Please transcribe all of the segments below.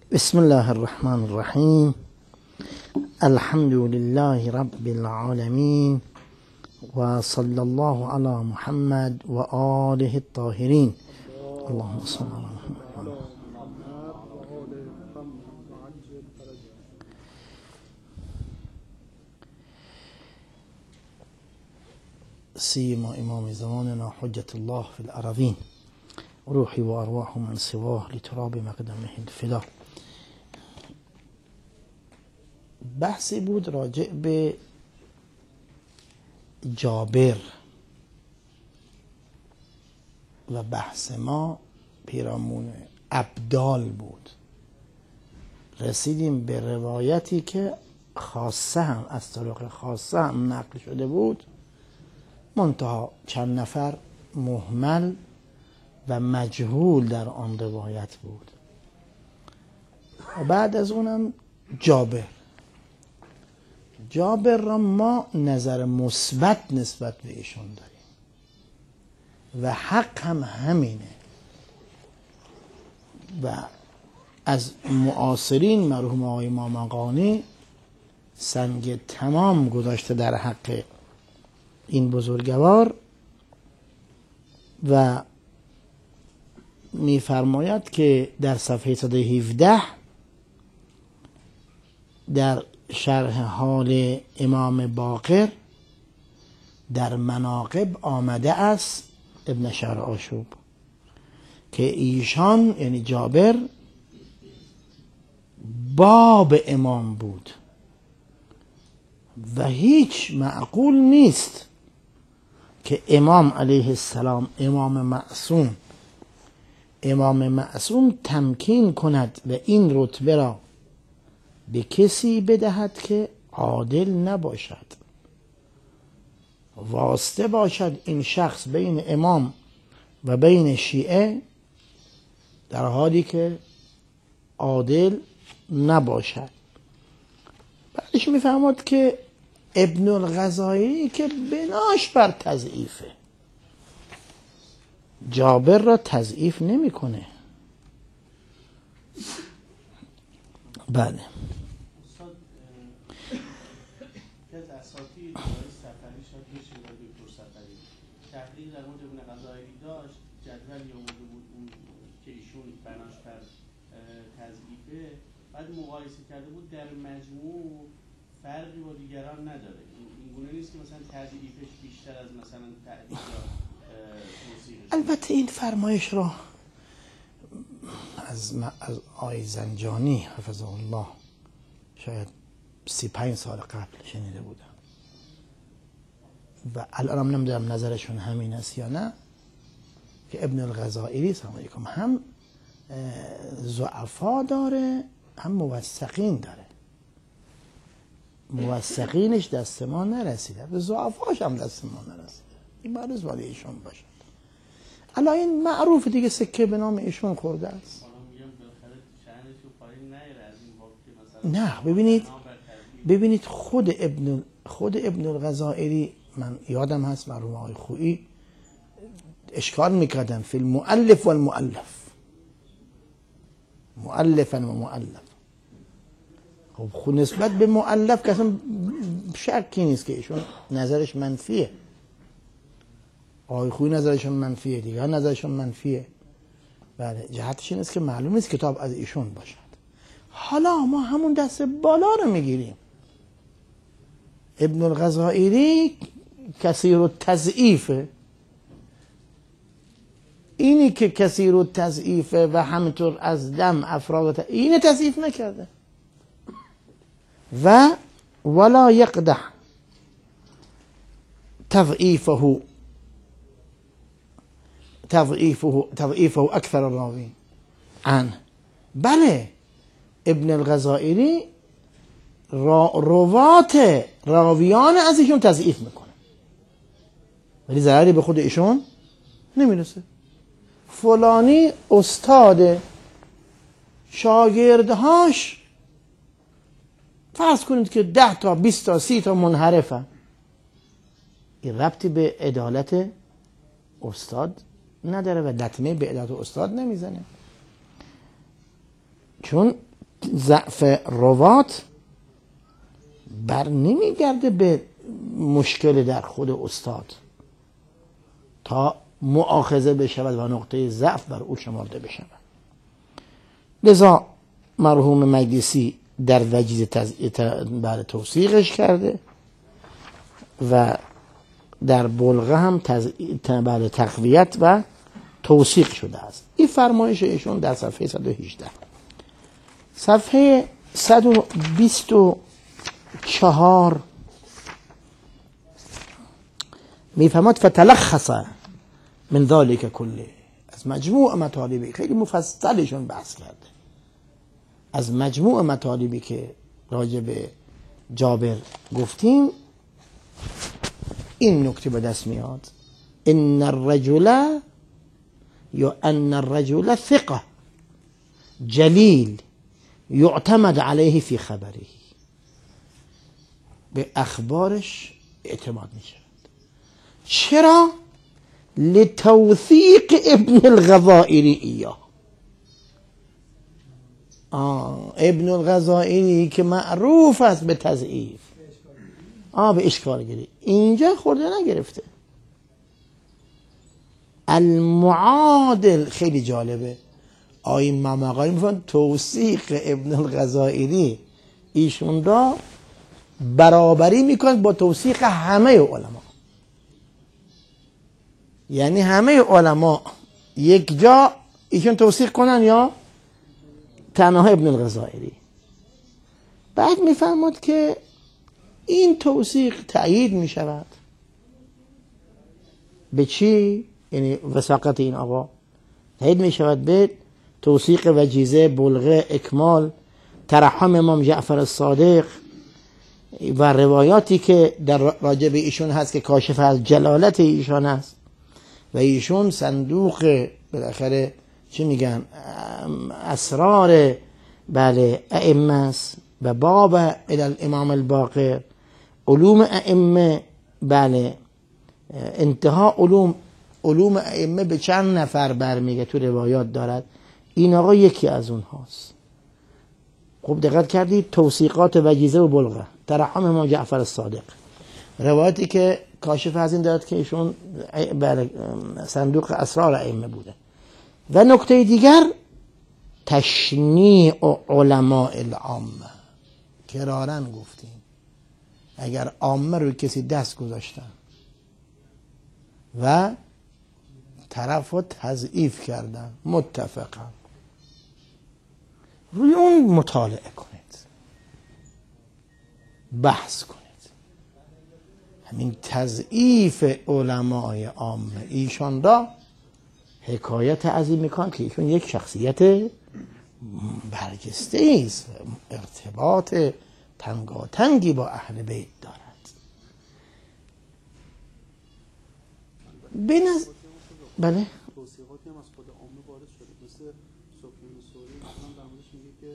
بسم الله الرحمن الرحیم. الحمد لله رب العالمین و صلی الله علی محمد و آله الطاهرین. اللهم صل علی محمد. سيما امام زماننا حجة الله في الأراضين روحي وأرواح من سواه لتراب مقدمه الفدا. بحثی بود راجع به جابر و بحث ما پیرامون ابدال بود. رسیدیم به روایتی که خاصه هم از طرق خاصه هم نقل شده بود، منتها چند نفر مهمل و مجهول در آن روایت بود. و بعد از اونم جابر را ما نظر مثبت نسبت به ایشون داریم و حق هم همینه. و از معاصرین مرحوم آقای مامقانی سنگ تمام گذاشته در حق این بزرگوار و می‌فرماید که در صفحه 117 در شرح حال امام باقر در مناقب آمده است ابن شهر آشوب که ایشان یعنی جابر باب امام بود و هیچ معقول نیست که امام علیه السلام امام معصوم تمکین کند و این رتبه را به کسی بدهد که عادل نباشد، واسطه باشد این شخص بین امام و بین شیعه در حالی که عادل نباشد. بعدش میفهمد که ابن الغزالی که بناش بر تضعیفه، جابر را تضعیف نمیکنه. بله. از اساطیر سفری شد میشه دکتر سفری تحقیق در مورد ابن غزالی داشت، جدولی آورده بود اون که ایشون بناش بر تضعیفه، بعد مقایسه کرده بود در مجموع فرقی با دیگران نداره. این گونه نیست که مثلا تضعیفش بیشتر از مثلا تعدیل یا توصیفش. البته این فرمایش را از آقای زنجانی حفظه الله شاید 35 سال قبل شنیده بودم و الانم نمیدونم نظرشون همین است یا نه، که ابن الغزالی سلام علیکم هم ضعفا داره هم موثقین داره. موثقینش دست ما نرسیده، به ضعفاش هم دست ما نرسیده. این باید ولی ایشون باشد. الان این معروف دیگه، سکه به نام ایشون خورده است. نه ببینید خود ابن الغزالی، من یادم هست مرحوم آقای خویی اشکال میکردن فی المؤلف و المؤلف، مؤلفا و مؤلف. خب خود نسبت به مؤلف که اصلا شکی نیست که ایشون نظرش منفیه، آقای خویی نظرشون منفیه، دیگه نظرشون منفیه. بله، جهتش این است که معلوم نیست کتاب از ایشون باشد. حالا ما همون دست بالا رو میگیریم. ابن الغزالی کثیر التضعیفه، اینی که کثیر التضعیفه و همینطور از دم افراد اینه تضعیف نکرده. و ولا یقدح تضعیفه اکثر الراوین عنه. بله، ابن الغزالی روات راویان از ایشون تضعیف میکنه ولی ضرری به خود ایشون نمیرسه. فلانی استاد شاگردهاش فرض کنید که 10 تا 20 تا 30 تا منحرفن، این ربطی به عدالت استاد نداره و لطمه به عدالت استاد نمیزنه، چون ضعف روات بر نمیگرده به مشکل در خود استاد تا مؤاخذه بشود و نقطه ضعف بر او شمرده بشود. لذا مرحوم مجلسی در وجیز بعد توثیقش کرده و در بلغه هم بعد تقویت و توثیق شده است. این فرمایش ایشون در صفحه 118. صفحه 124 میفهمد فتلخص من ذلك کله، از مجموع مطالبی خیلی مفصلشون بحث کرده، از مجموع مطالبی که راجع به جابر گفتیم این نکته به دست میاد: ان الرجل یا ان الرجل ثقه جلیل یعتمد علیه فی خبره، به اخبارش اعتماد می شود. چرا؟ لتوثیق ابن الغزائری ایاه. ابن الغزائری که معروف است به تضعیف، به اشکال گیری، اینجا خورده نگرفته. المعادل خیلی جالبه، آقای ممقایی میفهمن توثیق ابن الغزائری ایشون را برابری میکنه با توثیق همه علما. یعنی همه علما یک جا ایشون توثیق کنن یا تنها ابن الغزائری. بعد میفهمد که این توثیق تأیید میشود به چی؟ یعنی وثاقت این آقا تأیید میشود به توثیق وجیزه، بلغه، اکمال، ترحم امام جعفر الصادق و روایاتی که در راجع به ایشون هست که کاشف از جلالت ایشان است و ایشون صندوق بالاخره چی میگن اسرار بله ائمه است و باب الامام الباقر، علوم ائمه بله انتها علوم ائمه به چند نفر برمیگه تو روایات دارد، این آقا یکی از اونهاست. خوب دقت کردید؟ توثیقات وجیزه و بلغه، ترحم امام جعفر الصادق، روایتی که کاشف از این دارد که ایشون صندوق اسرار ائمه بوده. و نکته دیگر تشنیع علماء العامه، کرارن گفتیم اگر عامه رو کسی دست گذاشتن و طرف رو تضعیف کردن متفقا روی اون مطالعه کنید، بحث کنید. همین تضعیف علمای عامه ایشان را حکایت از این میکنم که ایشون یک شخصیت برجسته است، ارتباط تنگاتنگی با اهل بیت دارد. بله توصیقاتی هم از خود عامه وارد شده، مثل سفیان ثوری مثلا در موردش میگه که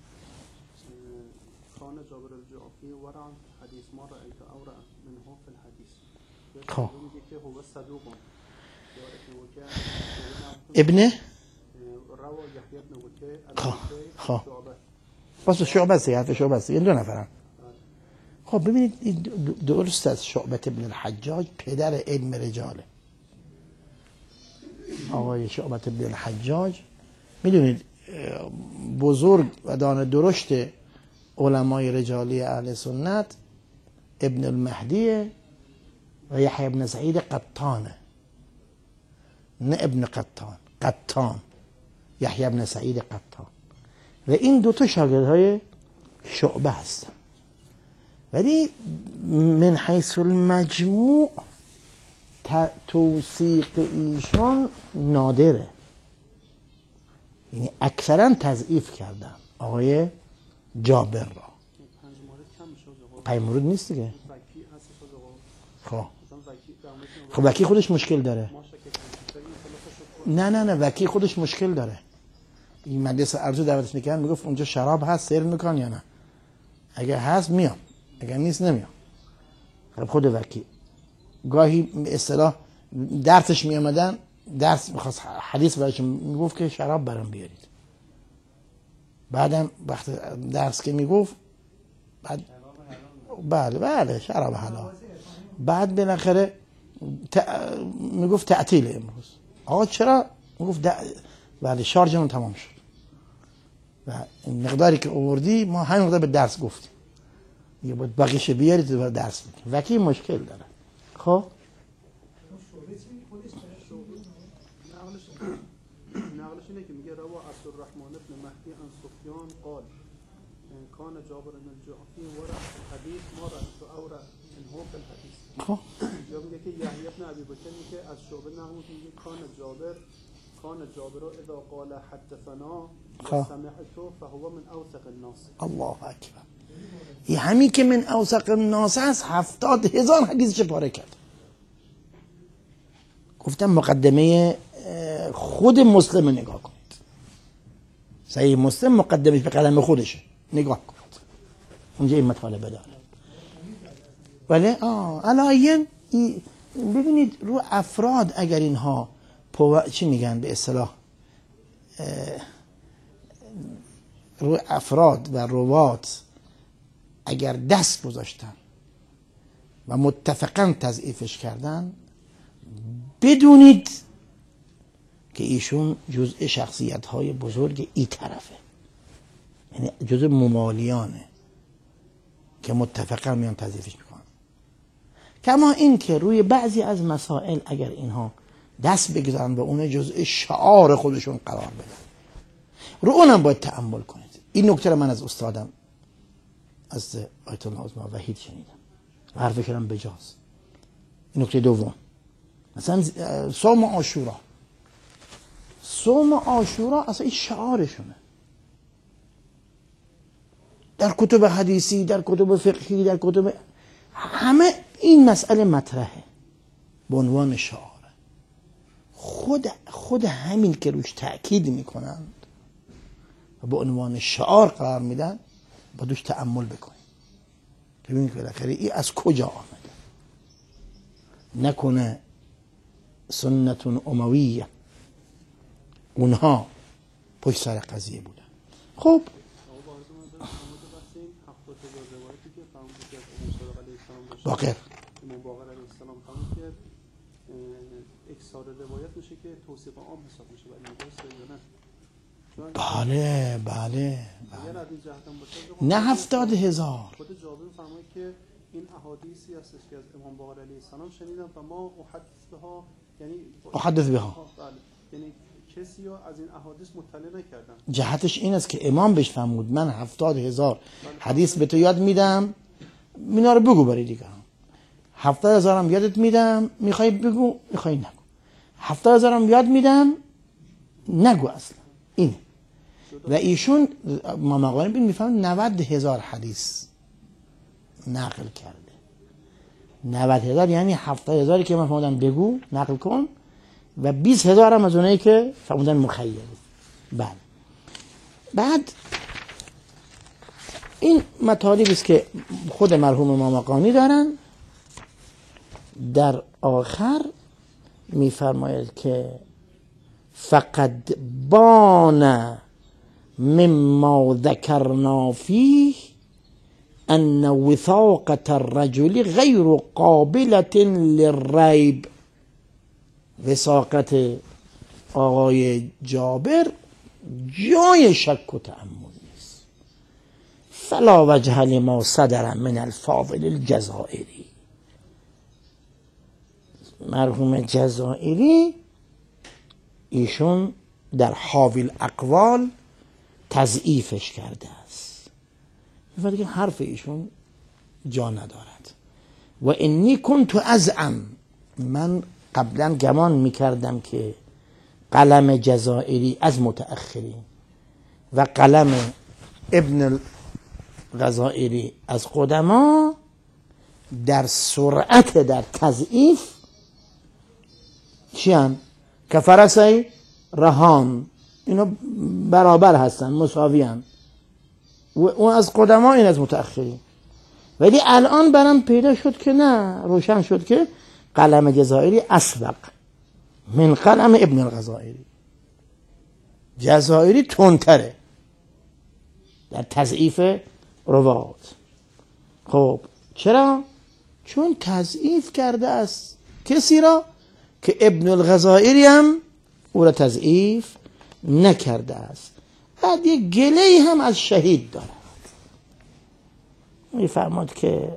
کان جابر الجعفی ورع حدیث ما رأیت اورع منه فی الحدیث، میگه که هو صدوق ابن روا یحیی بن وکیع شعبه، بس شعبه است، حرف شعبه است، این دو نفرن. خب ببینید درست است، شعبه ابن الحجاج پدر علم رجاله. آقای شعبه ابن الحجاج میدونید بزرگ و دانه درشت علمای رجالی اهل سنت ابن المهدی و یحیی بن سعید قطانه، نه ابن قطان یحیی بن سعید قطان. و این دوتا شاگردهای شعبه هستن، ولی من حیث المجموع توثیق ایشان نادره، یعنی اکثرا تضعیف کردن آقای جابر را. 5 مورد نیست دیگه. خب وکی خودش مشکل داره. نه وکی خودش مشکل داره. این مجلس ارجو دعوتش میکنن میگفت اونجا شراب هست سیر میکن یا نه، اگه هست میام، اگه نیست نمیام. خب خود وکی گاهی اصطلاح درسش میامدن، درس میخواست حدیث برایشون میگفت که شراب برام بیارید، بعدم وقت درس که میگفت بله شراب حلال. بعد بالاخره میگفت تعطیل امروز. آقا چرا؟ میگفت بله شارژمون تمام شد و مقداری که آوردی ما همین مقدار به درس گفتیم، یه بود بقیش بیارید و درس میدیم. وکی مشکل داره. خب نقلش اینه که میگه روا عبدالرحمن ابن مهدی عن سفیان قال کان جابر بن الجعفی ورع الحديث ما رأيت اورع من هو في الحديث. خب یا میگه که یحیی بن ابی بکر میگه از شعبه نقل میگه کان جابر اذا قال حدثنا سمعت فهو من اوثق الناس. الله اکبر. این همین که من اوثق الناس هست 70,000 حدیثش پاره کرد. گفتم مقدمه خود مسلم نگاه کنید. صحیح مسلم مقدمش به قلم خودشه، نگاه کنید اونجا این مطالبه داره. ولی علایین ببینید رو افراد اگر اینها چی میگن به اصطلاح رو افراد و روات اگر دست گذاشتن و متفقاً تضعیفش کردن، بدونید که ایشون جزء شخصیت‌های بزرگ این طرفه، یعنی جزء ممالیانه که متفقاً میان تضعیفش میکنن. کما این که روی بعضی از مسائل اگر اینها دست بگذارن و اون جزء شعار خودشون قرار بدن، رو اونم باید تأمل کنید. این نکته رو من از استادم از آیت الله عظما وحید شنیدم و حرفش هم بجاست. این نکته دوم، مثلا صوم عاشورا اصلا این شعارشونه، در کتب حدیثی، در کتب فقهی، در کتب همه این مسئله مطرحه به عنوان شعار. خود همین که روش تأکید میکنند و به عنوان شعار قرار میدن با دوش تأمل بکنید. ببینید که بالاخره این از کجا آمده، نکنه سنت امویه اونها پشت سر قضیه بودن. خب باقر باقر علیه السلام فرمود که اکثار روایت میشه که توصیف عام حساب میشه ولی درسته یا نه؟ بله اگر از این جهت هم باشه نه 70,000. خود جابر فرمود که این احادیثی هستش که از امام باقر علیه السلام شنیدم و ما احدث بها یعنی کسی رو از این احادیث مطلع نکردم. جهتش این است که امام بهش فرمود من 70,000 حدیث به تو یاد میدم، اینا رو بگو برای دیگه. 70,000 هم یادت میدم، میخوای بگو میخوای نگو. 70,000 هم یاد میدم نگو اصلا. اینه. و ایشون ما مقاله میفهمن 90,000 حدیث نقل کرده. 90,000 یعنی 70,000 که من فرمودم بگو نقل کن و 20,000 هم از اونایی که فرمودن مخیره. بله. بعد این مطالبی است که خود مرحوم مامقانی دارن. در آخر میفرماید که فقد بان مما ذکرنا فیه ان وثاقة الرجل غیر قابلة للریب. وثاقت آقای جابر جای شک و تأمل نیست. فلا وجه لما صدر من الفاضل الجزائری. مرحوم جزائری ایشون در حاوی الاقوال تضعیفش کرده است. میفرده که حرف ایشون جا ندارد. و انی کنت ازعم، من قبلا گمان میکردم که قلم جزائری از متأخرین و قلم ابن الغزائری از قدما در سرعت در تضعیف چیان که فرسای رهان، اینا برابر هستن، مساویان. و اون از قدما این از متأخرین. ولی الان برام پیدا شد که نه، روشن شد که قلم جزائری اسبق من قلم ابن الغزائری. جزائری تندتره در تضعیف روات. خب چرا؟ چون تضعیف کرده است کسی را که ابن الغزائری هم او را تضعیف نکرده است. بعد یک گله‌ای هم از شهید دارد، میفرماد که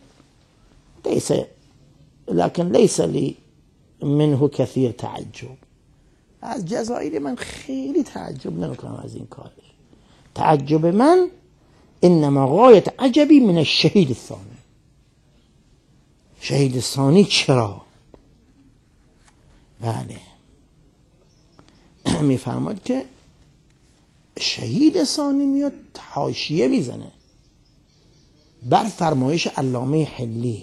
لكن ليس لي منه كثير تعجب. از جزائری من خیلی تعجب نمیکنم از این کارش. تعجب من انما غایت عجبی من الشهید الثانی. شهید ثانی چرا؟ بله میفرماد که شهید ثانی میاد حاشیه میزنه بر فرمایش علامه حلی.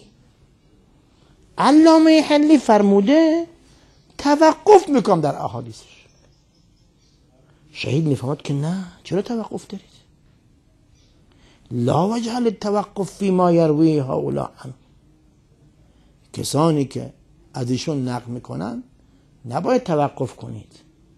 علامه حلی فرموده توقف میکنم در احادیثش. شهید میفهمد که نه، چرا توقف دارید؟ لا وجه للتوقف فيما يرويه هؤلاء عنه. کسانی که از ایشون نقل میکنن نباید توقف کنید.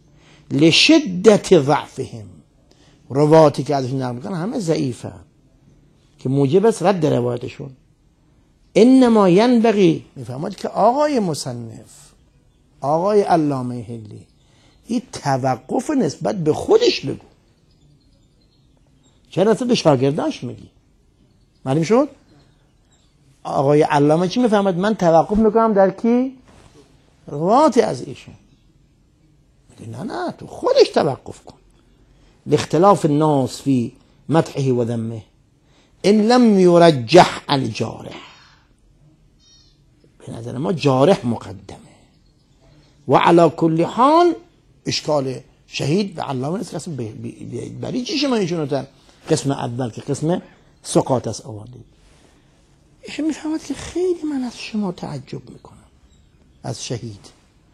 لشدت ضعفهم. رواتی که ازشون نقل میکنن همه ضعیفه که موجب است رد روایتشون. انما ینبغی، میفهمد که آقای مصنف، آقای علامه حلی، این توقف نسبت به خودش بگو، چرا نسبت به شاگرداش میگی؟ معلوم شد؟ آقای علامه چی میفهمد؟ من توقف میکنم در کی؟ روات از ایشون. میگه نه تو خودش توقف کن. لاختلاف الناس فی مدحه و ذمه ان لم یرجح الجارح. به نظر ما جارح مقدمه و علی کل حال اشکال شهید به علامه نیست. قسم بری چی شما ایشونو تر قسم اول که قسم سقاط است آوردید. ایشون میفهمد که خیلی من از شما تعجب میکنم از شهید.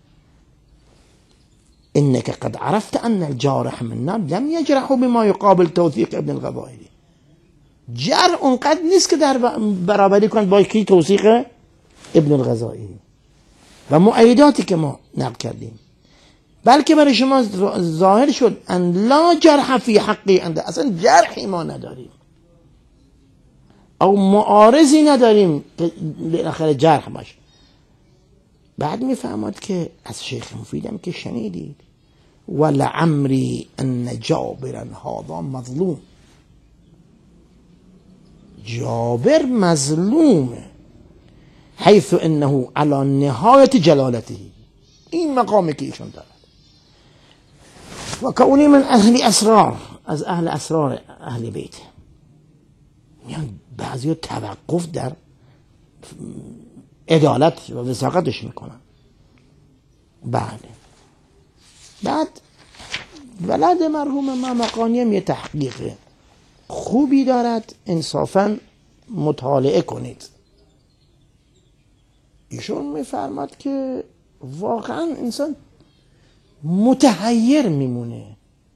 انك قد عرفت ان الجارح منا لم يجرح بما يقابل توثيق ابن الغزائری. جرح اونقدر نیست که در برابری کند با کی؟ توثیق ابن الغزائری و مؤیداتی که ما نقل کردیم. بلکه برای شما ظاهر شد ان لا جرح فی حقی انده، اصلا جرحی ما نداریم او معارضی نداریم که بالاخره جرح باشه. بعد میفهمد که از شیخ مفیدم که شنیدید ولعمری ان جابرا هذا مظلوم. جابر مظلومه حیث انه على نهایت جلالته. این مقامی که ایشون دارد و کونی من اهل اسرار، از اهل اسرار اهل بیت. یعنی بعضی توقف در عدالت و وثاقتش میکنن. بله. بعد ولد مرحوم ما مقانیم یه تحقیق خوبی دارد، انصافا مطالعه کنید. ایشون میفرماد که واقعا انسان متحیر میمونه،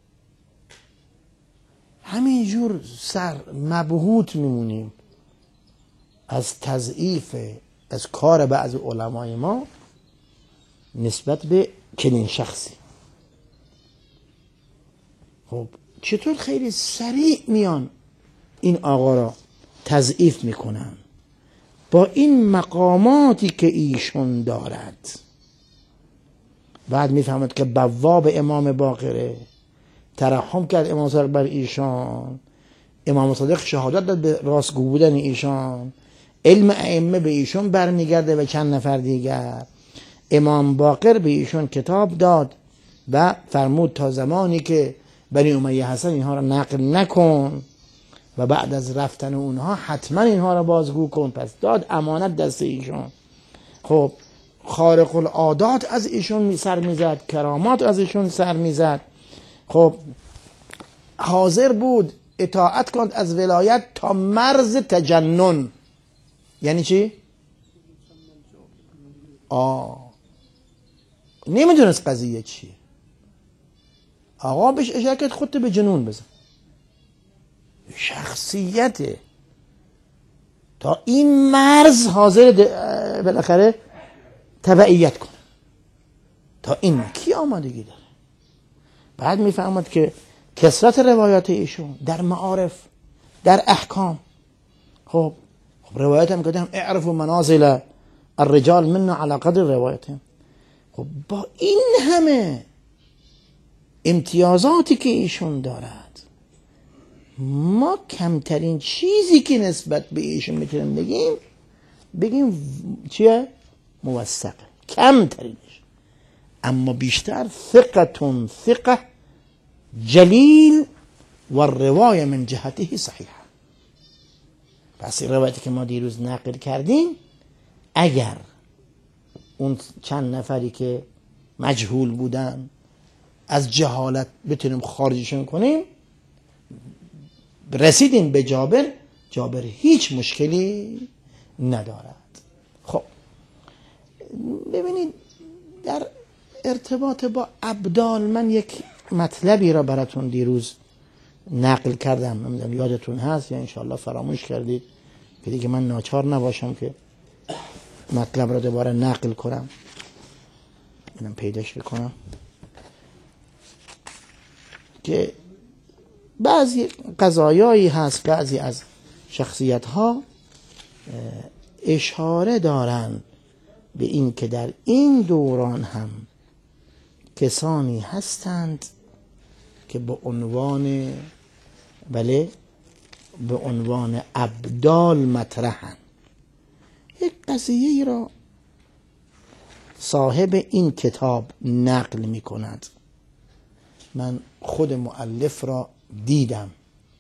همینجور سر مبهوت میمونیم از تضعیف، از کار بعض علمای ما نسبت به چنین شخصی. خب چطور خیلی سریع میان این آقا را تضعیف میکنن با این مقاماتی که ایشون دارد. بعد میفهمد که بواب امام باقره ترحم کرد امام صادق بر ایشان، امام صادق شهادت داد به راستگو بودن ایشان، علم ائمه به ایشون برمیگرده و چند نفر دیگر. امام باقر به ایشون کتاب داد و فرمود تا زمانی که بنی امیه حسن اینها را نقل نکن و بعد از رفتن اونها حتما اینها را بازگو کن. پس داد امانت دست ایشون. خب خارق العادات از ایشون سر میزد، کرامات از ایشون سر میزد. خب حاضر بود اطاعت کند از ولایت تا مرز تجنن. یعنی چی؟ نمیدونست قضیه چیه. آقا بهش اشاره کرد خودت به جنون بزن. شخصیته تا این مرز حاضر بالاخره تبعیت کنه. تا این کی آمادگی داره؟ بعد میفهمد که کثرت روایات ایشون در معارف، در احکام. خب روایت هم کردم اعرف منازل الرجال منا على قدر روایتهم. خب با این همه امتیازاتی که ایشون دارد، ما کمترین چیزی که نسبت به ایشون میتونیم بگیم چیه؟ موثقه، کمترینش. اما بیشتر ثقه جلیل و روایه من جهته صحیحه. پس این روایتی که ما دیروز نقل کردیم، اگر اون چند نفری که مجهول بودن از جهالت بتونیم خارجشون کنیم، رسیدیم به جابر هیچ مشکلی ندارد. خب ببینید در ارتباط با ابدال من یک مطلبی را براتون دیروز نقل کردم، نمیدونم یادتون هست یا انشاءالله فراموش کردید که دیگه من ناچار نباشم که مطلب را دوباره نقل کنم. اینم پیداش بکنم که بعضی قضایایی هست، بعضی از شخصیت ها اشاره دارن به این که در این دوران هم کسانی هستند که به عنوان ابدال مطرحن. یک قضیه را صاحب این کتاب نقل می کند. من خود مؤلف را دیدم،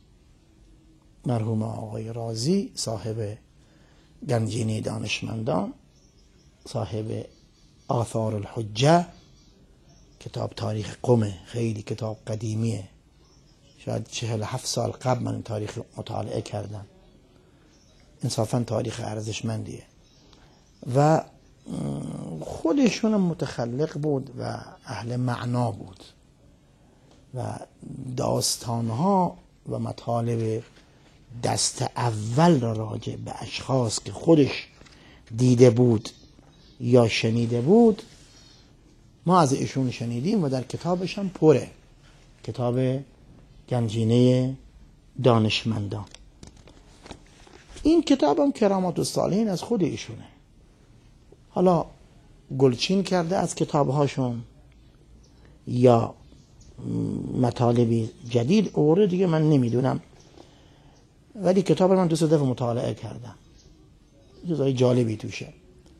مرحوم آقای رازی، صاحب گنجینه دانشمندان، صاحب آثار الحجه، کتاب تاریخ قم، خیلی کتاب قدیمیه، شاید 47 سال قبل من تاریخ مطالعه کردم. انصافا تاریخ ارزشمندیه و خودشون متخلق بود و اهل معنا بود و داستانها و مطالب دست اول را راجع به اشخاص که خودش دیده بود یا شنیده بود ما از ایشون شنیدیم و در کتابش هم پره، کتاب گنجینه دانشمندان. این کتاب هم کرامات الصالحین از خود ایشونه. حالا گلچین کرده از کتابهاشون یا مطالبی جدید اوره دیگه من نمیدونم، ولی کتاب من 2 دفعه مطالعه کردم، چیزای جالبی توشه.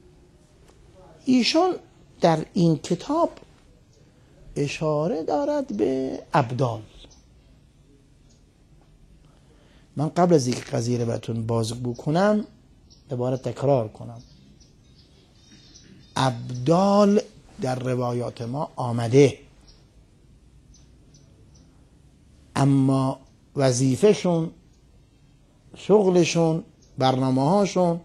ایشون در این کتاب اشاره دارد به ابدال. من قبل از اینکه قضیه رو براتون بازگو کنم دوباره تکرار کنم، ابدال در روایات ما آمده، اما وظیفهشون، شغلشون، برنامه هاشون،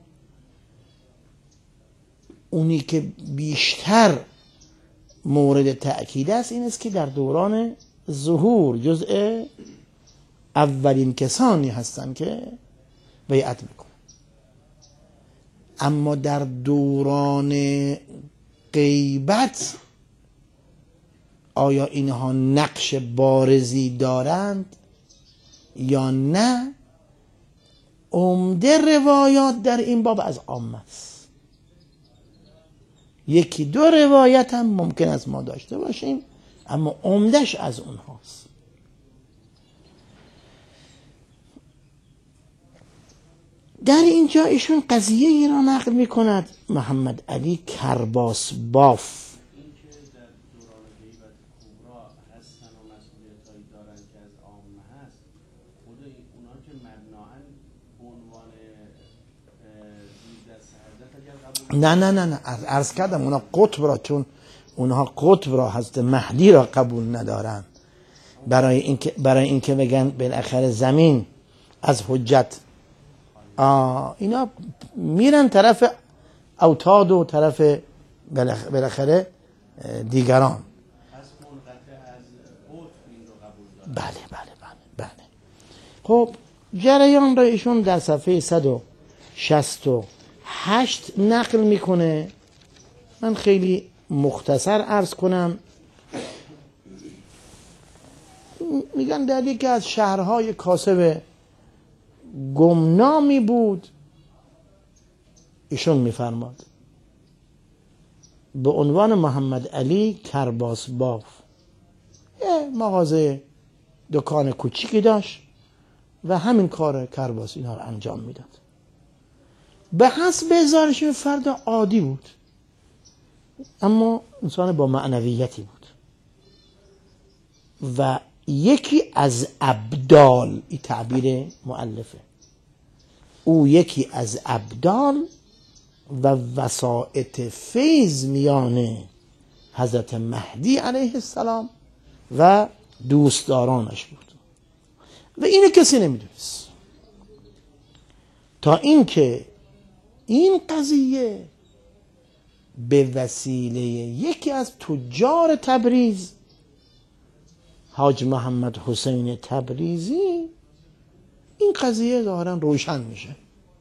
اونی که بیشتر مورد تأکید است این است که در دوران ظهور جزء اولین کسانی هستند که بیعت میکنن. اما در دوران غیبت آیا اینها نقش بارزی دارند یا نه؟ عمده روایات در این باب از عامه است. 1-2 روایت هم ممکن است ما داشته باشیم اما عمدش از اونهاست. در اینجا ایشون قضیه ای را نقل می کند. محمد علی کرباس باف این که در دوران غیبت کبرا هستن و مسئولیتایی دارن که از عامه هست، خود اونا که مبناً به عنوان زیر دست حضرت اگر قبول نه عرض کردم اونا قطب را، چون اونها قطب را حضرت مهدی را قبول ندارن، برای اینکه بگن بالاخره زمین از حجت، اینا میرن طرف اوتاد و طرف بالاخره دیگران. پس منقطع از قطب این رو قبول دارن. بله. خب جریان را ایشون در صفحه 168 نقل میکنه. من خیلی مختصر عرض کنم. میگه بودن در یکی از شهرهای کاسب گمنامی بود. ایشون میفرماد به عنوان محمد علی کرباس باف یه مغازه دکان کوچیکی داشت و همین کار کرباس اینا رو انجام میداد. به حسب ظاهرش فرد عادی بود اما انسان با معنویتی بود و یکی از ابدال، این تعبیر مؤلفه، او یکی از ابدال و وسائط فیض میان حضرت مهدی علیه السلام و دوستدارانش بود و اینو کسی نمیدونست تا اینکه این قضیه به وسیله یکی از تجار تبریز، حاج محمد حسین تبریزی، این قضیه ظاهرا روشن میشه.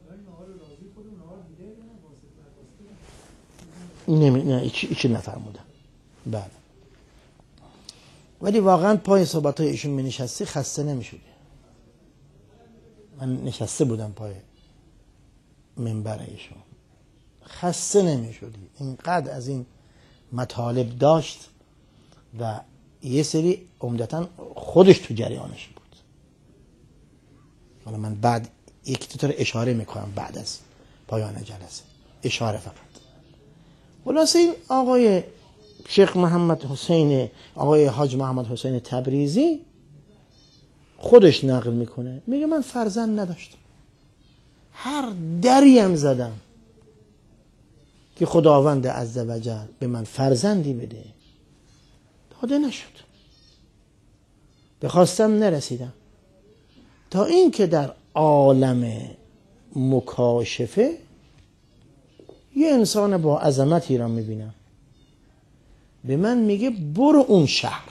نه چی نفرمودم. بله ولی واقعا پای صحبت های ایشون می نشستی خسته نمیشدی. من نشسته بودم پای منبر ایشون، خسته نمیشدی. اینقدر از این مطالب داشت و یه سری عمدتاً خودش تو جریانش بود. حالا من بعد یک دو تا اشاره میکنم بعد از پایان جلسه، اشاره فقط. خلاصه این آقای شیخ محمد حسین، آقای حاج محمد حسین تبریزی خودش نقل میکنه، میگه من فرزند نداشتم، هر دریم زدم که خداوند عزوجل به من فرزندی بده، داده نشد، بخواستم نرسیدم، تا اینکه در عالم مکاشفه یه انسان با عظمتی را میبینم، به من میگه برو اون شهر،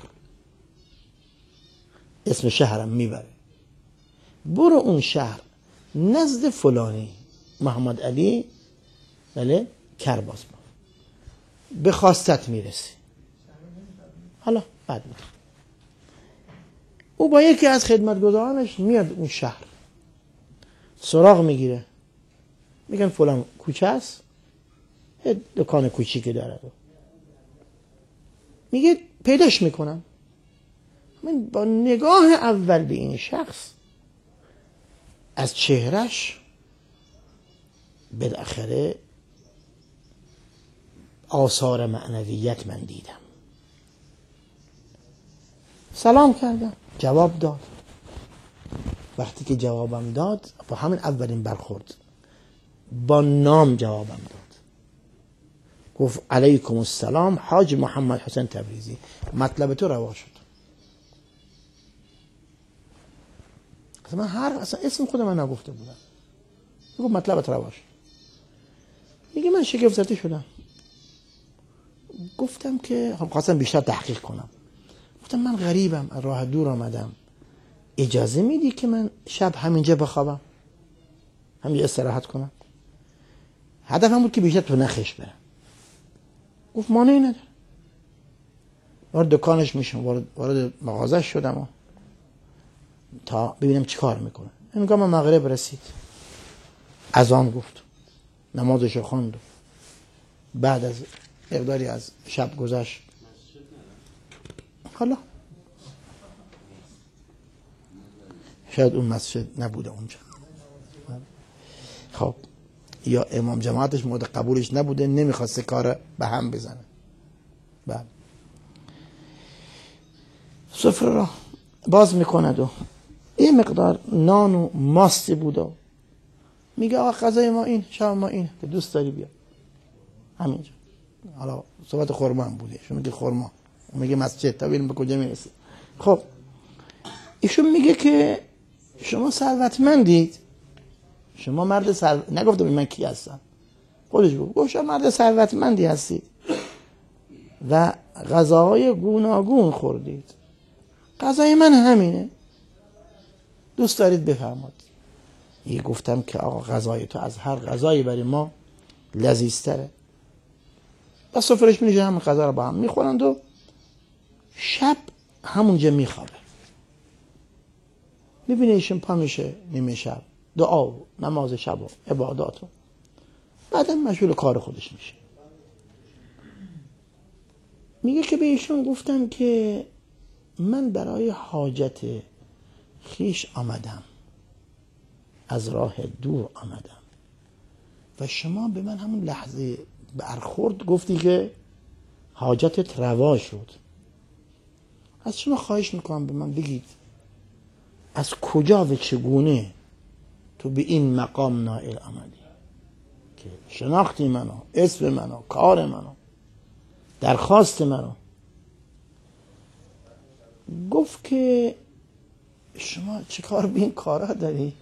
اسم شهرم میبره، برو اون شهر نزد فلانی محمد علی بله کرباس به خواستت میرسی. حالا بعد میگه او با یکی از خدمتگزارانش میاد اون شهر، سراغ میگیره، میگن فلان کوچه است، یه دکان کوچیکی داره، میگه پیداش میکنم. من با نگاه اول به این شخص از چهرش بالاخره آثار معنویت من دیدم. سلام کردم، جواب داد. وقتی که جوابم داد، با همین اولین برخورد با نام جوابم داد، گفت علیکم السلام حاج محمد حسین تبریزی، مطلب تو روا شد. من اصلا اسم خودم من نگفته بودم، گفت مطلبت روا شد. میگه من شگفت زده شدم، گفتم که خواستم بیشتر تحقیق کنم، گفتم من غریبم، از راه دور آمدم، اجازه میدی که من شب همینجا بخوابم، همینجا استراحت کنم؟ هدفم بود که بیشتر تو نخش برم. گفت مانعی نداره. وارد دکانش میشم، وارد مغازش شدم و تا ببینم چی کار میکنه. هنگام مغرب رسید، اذان گفت، نمازش خواند، بعد از مقداری از شب گذشت. حالا شاید اون مسجد نبوده اونجا، خب یا امام جماعتش مورد قبولش نبوده، نمیخواسته کار به هم بزنه. بعد سفره را باز میکند و یه مقدار نان و ماستی بود و میگه آقا غذای ما این، شام ما این، که دوست داری بیا همینجا. حالا صحبت خورما هم بوده، شما میگه خورما، میگه مسجد، تا ببینیم به کجا میرسه. خب ایشون میگه که شما ثروتمندید، شما مرد نگفته من کی هستم، خودش گفت شما مرد ثروتمندی هستید و غذاهای گوناگون خوردید، غذای من همینه، دوست دارید بفرمایید. یه گفتم که آقا غذای تو از هر غذایی برای ما لذیذتره. و سفرش می نشه، همون غذا رو با هم میخورند و شب همونجا میخوابه. میبینه ایشون پا میشه نیمه شب، دعا و نماز شب و عبادات و بعدم مشغول کار خودش میشه. میگه که به ایشون گفتم که من برای حاجت خیش آمدم، از راه دور آمدم و شما به من همون لحظه برخورد گفتی که حاجتت روا شد. از شما خواهش میکنم به من بگید از کجا و چگونه تو به این مقام نائل آمدی که شناختی منو، اسم منو، کار منو، درخواست منو. گفت که شما چه کار به این کارا داری؟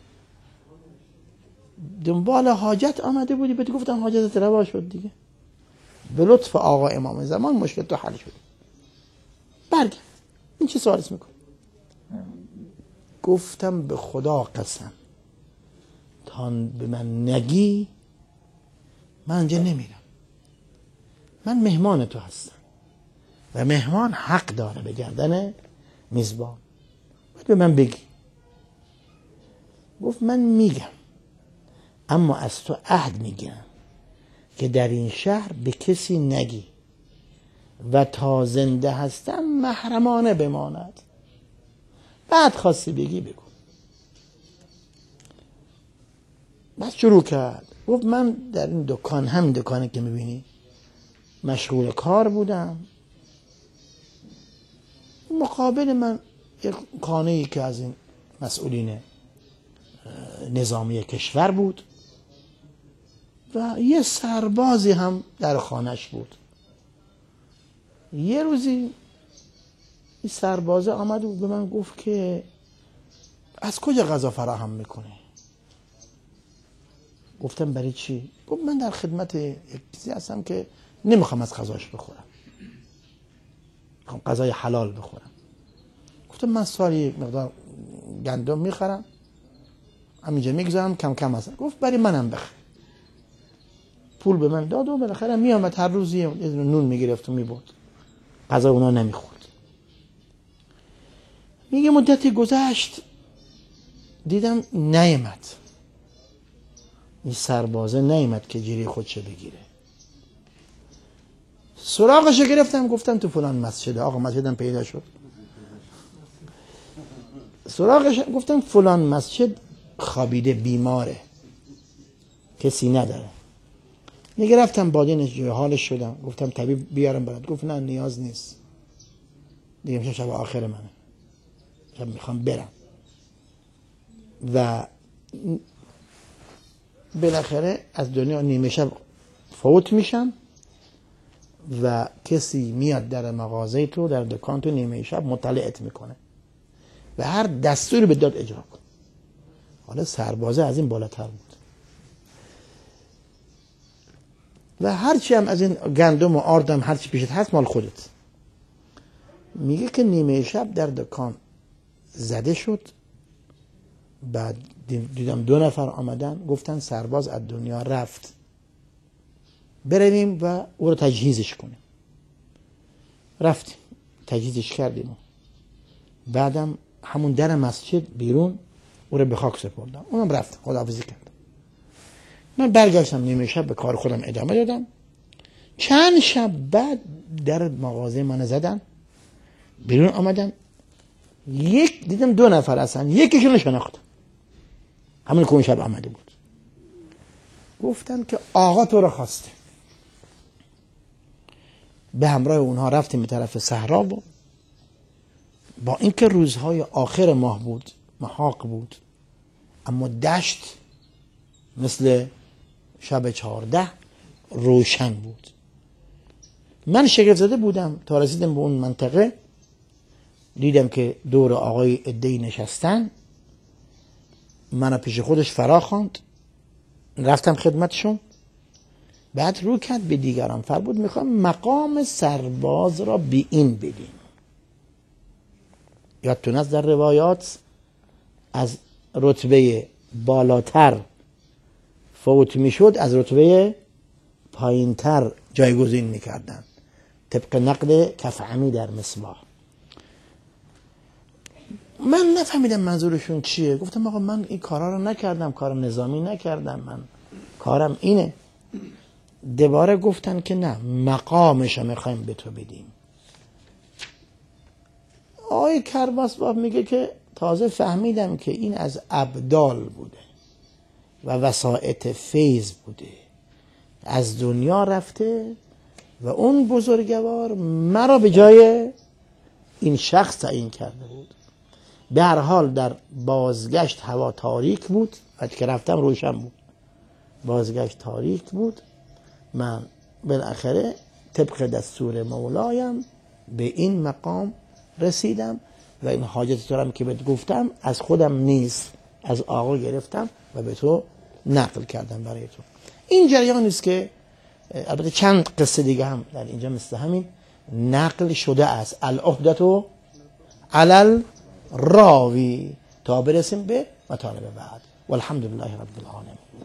دنبال حاجت آمده بودی، بهت گفتم حاجتت روا شد دیگه، به لطف آقا امام زمان مشکل تو حل شد، برگرد. این چه سوالیست میکن؟ گفتم به خدا قسم تا به من نگی من اینجا نمیرم. من مهمان تو هستم و مهمان حق داره به گردن میزبان. باید به من بگی. گفت من میگم اما از تو عهد میگیرم که در این شهر به کسی نگی و تا زنده هستم محرمانه بماند. بعد خواستی بگی بگو. بعد شروع کرد. گفت من در این دکان، همین دکانی که میبینی، مشغول کار بودم. مقابل من یک خانه‌ای که از این مسئولین نظامی کشور بود و یه سربازی هم در خانهش بود. یه روزی این سربازه آمد و به من گفت که از کجا غذا فراهم میکنه؟ گفتم برای چی؟ گفت من در خدمت یک کسی هستم که نمیخوام از غذاش بخورم، میخوام غذای حلال بخورم. گفتم من سالی یک مقدار گندم میخرم، همینجا میگذارم، کم کم هستم. گفت برای منم بخر. پول به من داد و بالاخره میامد هر روز یه نون میگرفت و میبرد، غذا اونا نمیخورد. میگه مدتی گذشت دیدم نیامد، این سربازه نیامد که جیره خودشه بگیره. سراغشو گرفتم، گفتم تو فلان مسجد. آقا مسجدم پیدا شد. سراغش گفتم فلان مسجد خوابیده، بیماره، کسی نداره. میگه رفتم بادینش جای حالش شدم، گفتم طبیب بیارم برات. گفت نه نیاز نیست دیگه، میشه شب آخر منه، شب میخوام برم. و بالاخره از دنیا نیمه شب فوت میشم و کسی میاد در مغازه تو، در دکان تو، نیمه شب مطلعت میکنه و هر دستوری به داد اجرا کن. حالا سربازه از این بالاتر بود و هرچی هم از این گندم و آردم هرچی پیشت هست مال خودت. میگه که نیمه شب در دکان زده شد. بعد دیدم 2 نفر آمدن گفتن سرباز از دنیا رفت، برویم و او رو تجهیزش کنیم. رفتیم تجهیزش کردیم. بعدم همون در مسجد بیرون او رو به خاک سپردم. اونم رفت، خداحافظی کرد. من برگشتم نیمه شب به کار خودم ادامه دادم. چند شب بعد در مغازه من زدن، بیرون آمدم، دیدم 2 نفر هستن، یکیشون شناختم، همون که اون شب آمده بود. گفتن که آقا تو رو خواسته. به همراه اونها رفتیم به طرف صحرا و با اینکه روزهای آخر ماه بود، محاق بود، اما دشت مثل شب 14 روشن بود. من شگفت زده بودم تا رسیدم به اون منطقه. دیدم که دور آقای عده‌ای نشستن. منو پیش خودش فرا خواند، رفتم خدمتشون. بعد رو کرد به دیگران، فرمود میخوام مقام سرباز را به این بدیم. یادتون از در روایات از رتبه بالاتر فوت میشد از رتبه پایینتر جایگزین میکردن، طبق نقد کفعمی در مصباح. من نفهمیدم منظورشون چیه. گفتم آقا من این کارا رو نکردم، کار نظامی نکردم، من کارم اینه. دوباره گفتن که نه، مقامش رو میخوایم به تو بدیم. آقای کرباسباف میگه که تازه فهمیدم که این از ابدال بوده و وسائط فیض بوده، از دنیا رفته و اون بزرگوار مرا به جای این شخص تعیین کرده بود. به هر حال در بازگشت هوا تاریک بود، وقتی که رفتم روشن بود، بازگشت تاریک بود. من بالاخره طبق دستور مولایم به این مقام رسیدم و این حاجت تو هم که بهت گفتم از خودم نیست، از آقا گرفتم و به تو نقل کردم برای تو. این جریانی است که البته چند قصه دیگه هم در اینجا مثل همین نقل شده است. العهدة علی الراوی تا برسیم به مطالب بعد. والحمد لله رب العالمین.